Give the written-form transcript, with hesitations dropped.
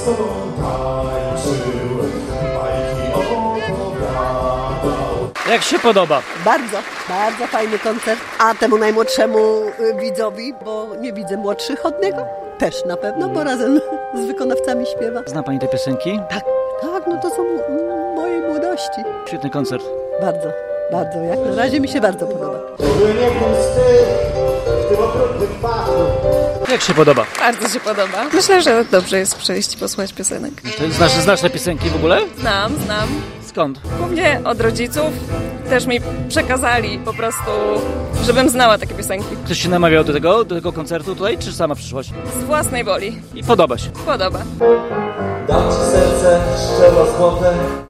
z tobą tańczył, bajki opowiadał. Jak się podoba? Bardzo, bardzo fajny koncert. A temu najmłodszemu widzowi, bo nie widzę młodszych od niego, też na pewno, bo razem z wykonawcami śpiewa. Zna pani te piosenki? Tak, no to są mojej młodości. Świetny koncert. Bardzo, bardzo, jak na razie mi się bardzo podoba. Jak się podoba? Bardzo się podoba. Myślę, że dobrze jest przyjść i posłuchać piosenek. Znasz te piosenki w ogóle? Znam. Skąd? Głównie od rodziców. Też mi przekazali po prostu, żebym znała takie piosenki. Ktoś się namawiał do tego koncertu tutaj, czy sama przyszłaś? Z własnej woli. I podoba się. Podoba. Dam ci serce, szczero złote.